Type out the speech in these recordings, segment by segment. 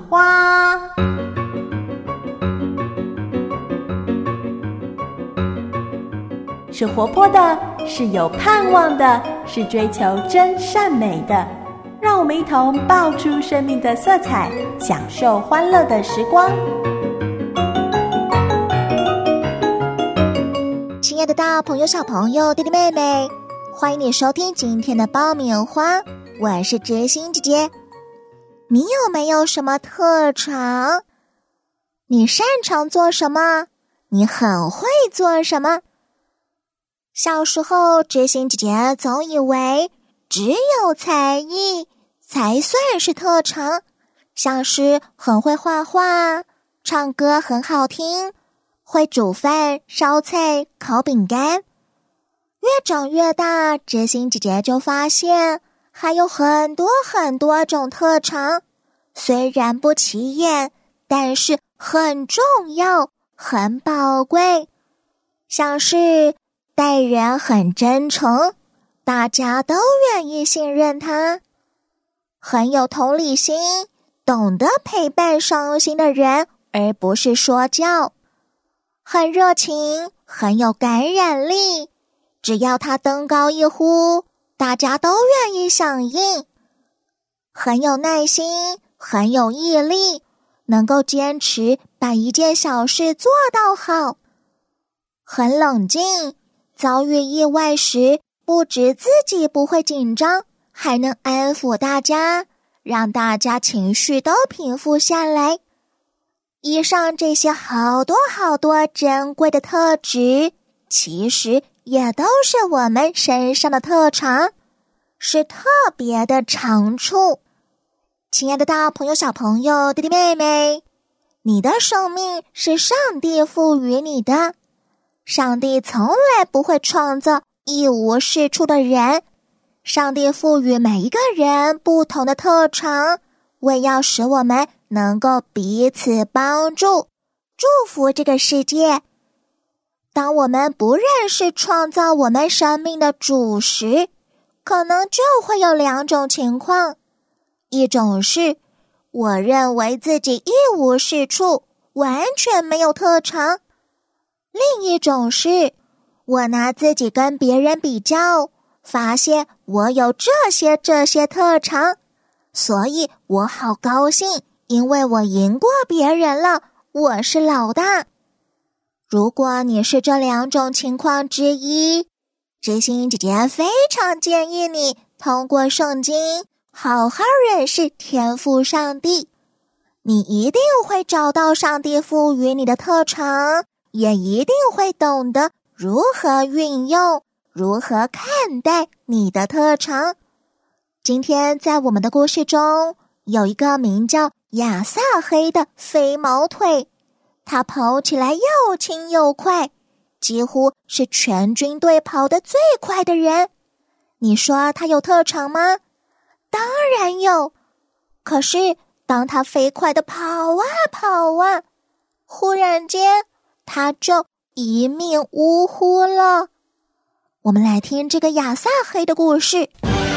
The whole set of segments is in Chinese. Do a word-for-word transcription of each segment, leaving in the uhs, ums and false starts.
花。是活泼的，是有盼望的，是追求真善美的。让我们一同爆出生命的色彩，享受欢乐的时光。 亲爱的大朋友小朋友弟弟妹妹，欢迎你收听今天的爆米花，我是知心姐姐。你有没有什么特长？你擅长做什么？你很会做什么？小时候知心姐姐总以为只有才艺才算是特长，像是很会画画，唱歌很好听，会煮饭、烧菜、烤饼干。越长越大，知心姐姐就发现还有很多很多种特长，虽然不起眼，但是很重要，很宝贵。像是待人很真诚，大家都愿意信任他；很有同理心，懂得陪伴伤心的人，而不是说教；很热情，很有感染力，只要他登高一呼，大家都愿意响应；很有耐心，很有毅力，能够坚持把一件小事做到好；很冷静，遭遇意外时，不止自己不会紧张，还能安抚大家，让大家情绪都平复下来。以上这些好多好多珍贵的特质，其实也都是我们身上的特长，是特别的长处。亲爱的大朋友小朋友弟弟妹妹，你的生命是上帝赋予你的，上帝从来不会创造一无是处的人，上帝赋予每一个人不同的特长，为要使我们能够彼此帮助，祝福这个世界。当我们不认识创造我们生命的主时，可能就会有两种情况，一种是我认为自己一无是处，完全没有特长；另一种是我拿自己跟别人比较，发现我有这些这些特长，所以我好高兴，因为我赢过别人了，我是老大。如果你是这两种情况之一，知心姐姐非常建议你通过圣经好好认识天父上帝，你一定会找到上帝赋予你的特长，也一定会懂得如何运用，如何看待你的特长。今天在我们的故事中，有一个名叫亚撒黑的飞毛腿，他跑起来又轻又快，几乎是全军队跑得最快的人。你说他有特长吗？当然有。可是当他飞快地跑啊跑啊，忽然间他就一命呜呼了。我们来听这个亚撒黑的故事。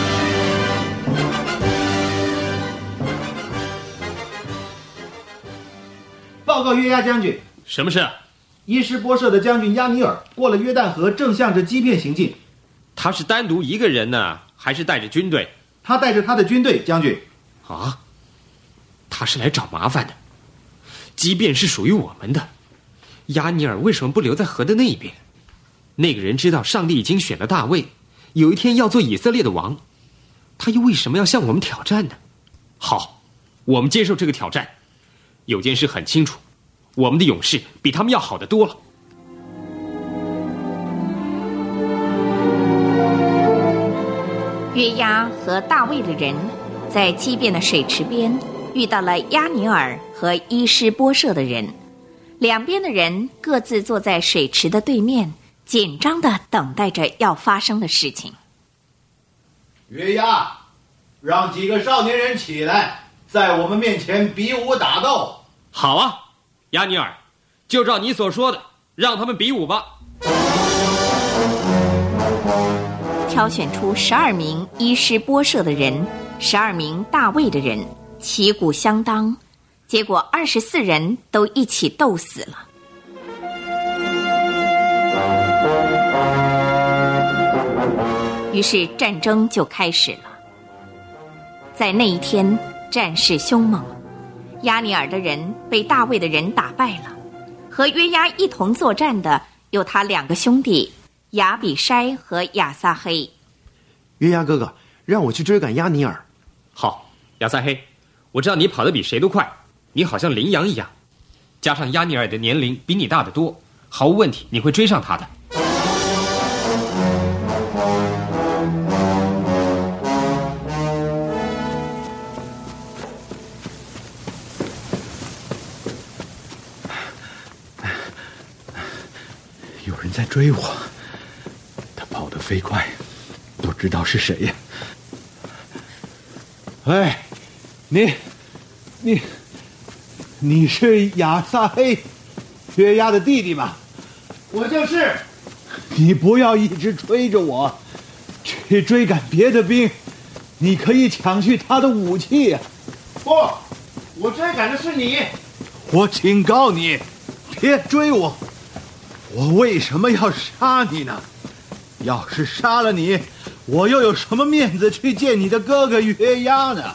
报告约押将军。 什么事？ 伊施波设的将军亚尼尔过了约旦河，正向着基遍行进。 他是单独一个人呢，还是带着军队？ 他带着他的军队，将军。 啊，他是来找麻烦的。基遍是属于我们的，亚尼尔为什么不留在河的那边？那个人知道上帝已经选了大卫，有一天要做以色列的王，他又为什么要向我们挑战呢？好，我们接受这个挑战。有件事很清楚，我们的勇士比他们要好得多了。 约押和大卫的人在基遍的水池边遇到了亚尼尔和伊施波设的人，两边的人各自坐在水池的对面，紧张地等待着要发生的事情。 约押，让几个少年人起来，在我们面前比武打斗。 好啊，亚尼尔，就照你所说的，让他们比武吧。 挑选出十二名伊施波设的人，十二名大卫的人，旗鼓相当， 结果二十四人都一起斗死了。于是战争就开始了。在那一天，战事凶猛，亚尼尔的人被大卫的人打败了。和约押一同作战的有他两个兄弟亚比筛和亚撒黑。 约押哥哥，让我去追赶亚尼尔。 好，亚撒黑，我知道你跑得比谁都快，你好像羚羊一样，加上亚尼尔的年龄比你大得多，毫无问题，你会追上他的。 有人在追我，他跑得飞快，不知道是谁呀？哎，你，你，你是亚撒黑，约押的弟弟吧？我就是。你不要一直追着我，去追赶别的兵，你可以抢去他的武器呀。不，我追赶的是你。我警告你，别追我。我为什么要杀你呢？要是杀了你，我又有什么面子去见你的哥哥约押呢？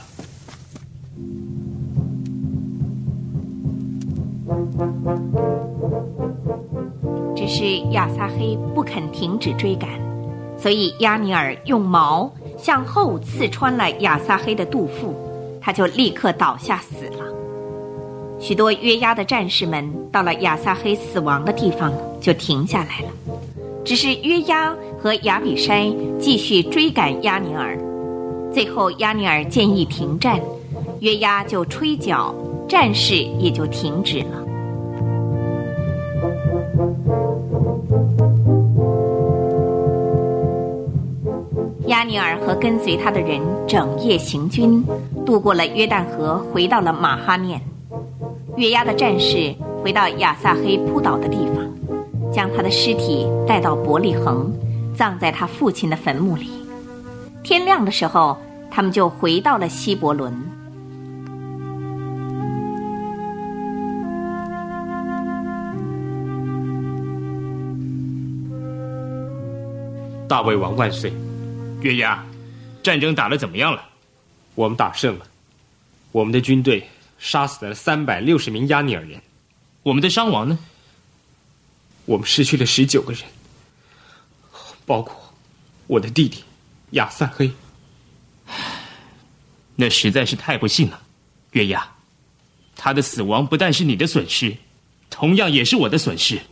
只是亚撒黑不肯停止追赶，所以亚尼尔用矛向后刺穿了亚撒黑的肚腹，他就立刻倒下死了。许多约押的战士们到了亚撒黑死亡的地方就停下来了，只是约押和亚比筛继续追赶亚尼尔。最后亚尼尔建议停战，约押就吹角，战事也就停止了。亚尼尔和跟随他的人整夜行军，渡过了约旦河，回到了马哈念。约押的战士回到亚撒黑扑倒的地方，将他的尸体带到伯利恒，葬在他父亲的坟墓里。天亮的时候，他们就回到了希伯伦。 大卫王万岁！ 约押，战争打得怎么样了？ 我们打胜了，我们的军队杀死了三百六十名亚尼尔人。 我们的伤亡呢？ 我们失去了十九个人，包括我的弟弟亚撒黑。 那实在是太不幸了，约押，他的死亡不但是你的损失，同样也是我的损失。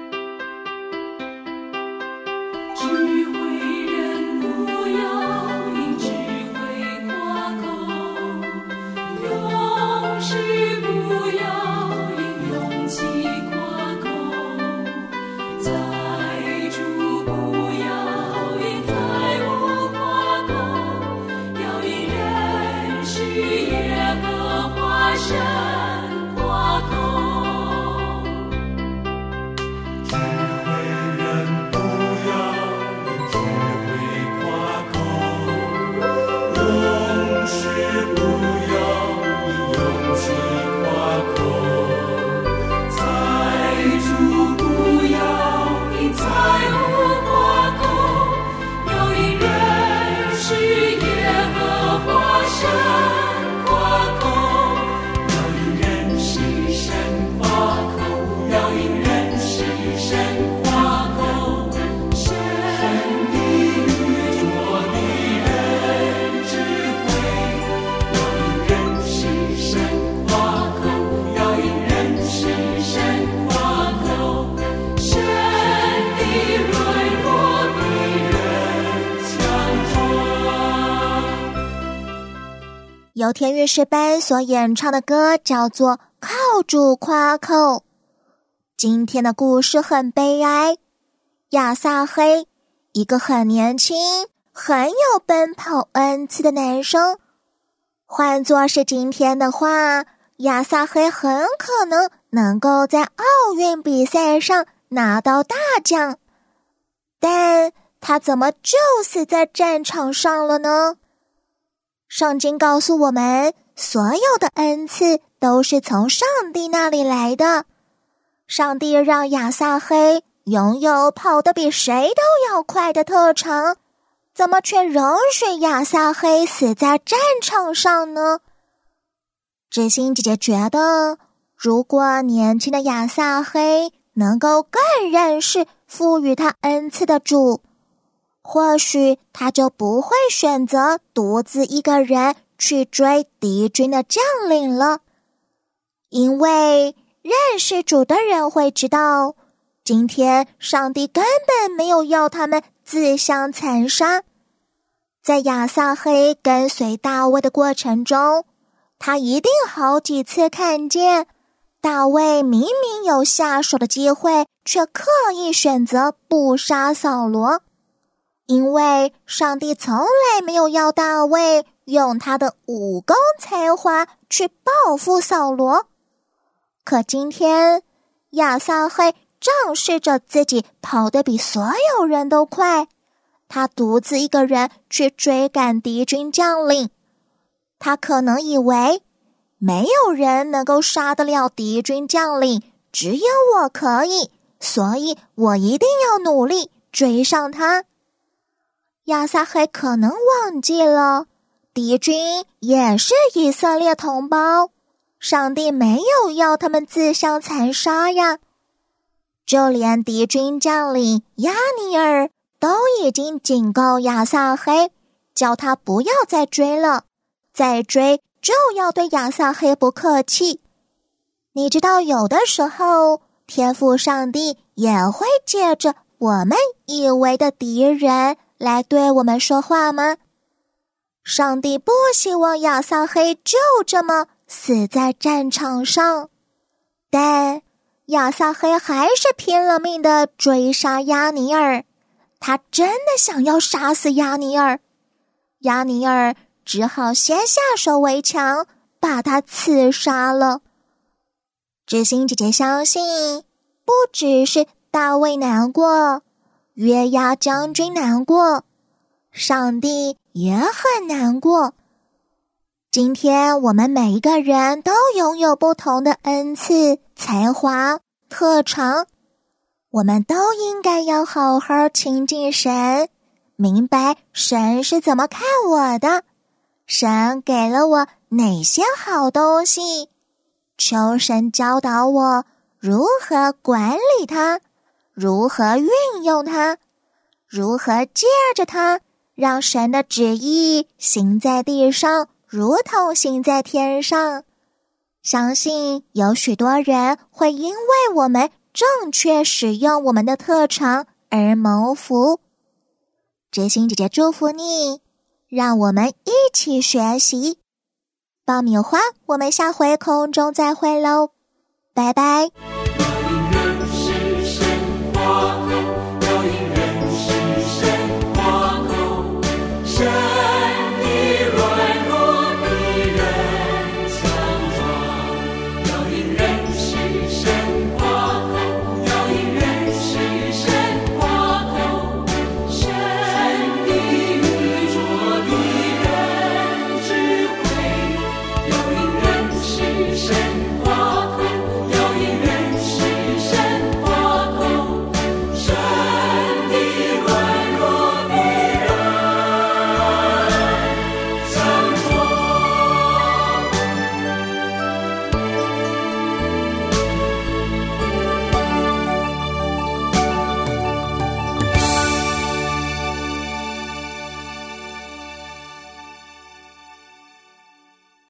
由田乐诗班所演唱的歌叫做《靠主夸口》。今天的故事很悲哀，亚撒黑，一个很年轻、很有奔跑恩赐的男生，换作是今天的话，亚撒黑很可能能够在奥运比赛上拿到大奖，但他怎么就死在战场上了呢？圣经告诉我们，所有的恩赐都是从上帝那里来的。上帝让亚撒黑拥有跑得比谁都要快的特长，怎么却容许亚撒黑死在战场上呢？知心姐姐觉得，如果年轻的亚撒黑能够更认识赋予他恩赐的主，或许他就不会选择独自一个人去追敌军的将领了。因为认识主的人会知道，今天上帝根本没有要他们自相残杀。在亚撒黑跟随大卫的过程中，他一定好几次看见大卫明明有下手的机会，却刻意选择不杀扫罗。因为上帝从来没有要大卫用他的武功才华去报复扫罗。可今天亚撒黑仗势着自己跑得比所有人都快，他独自一个人去追赶敌军将领。他可能以为没有人能够杀得了敌军将领，只有我可以，所以我一定要努力追上他。亚撒黑可能忘记了，敌军也是以色列同胞，上帝没有要他们自相残杀呀。就连敌军将领亚尼尔都已经警告亚撒黑，叫他不要再追了，再追就要对亚撒黑不客气。你知道有的时候天父上帝也会借着我们以为的敌人来对我们说话吗？上帝不希望亚撒黑就这么死在战场上，但亚撒黑还是拼了命地追杀亚尼尔。他真的想要杀死亚尼尔，亚尼尔只好先下手为强，把他刺杀了。知心姐姐相信，不只是大卫难过，约押将军难过，上帝也很难过。今天我们每一个人都拥有不同的恩赐、才华、特长，我们都应该要好好亲近神，明白神是怎么看我的，神给了我哪些好东西，求神教导我如何管理它，如何运用它，如何借着它让神的旨意行在地上，如同行在天上。相信有许多人会因为我们正确使用我们的特长而蒙福。知心姐姐祝福你，让我们一起学习。爆米花，我们下回空中再会喽，拜拜。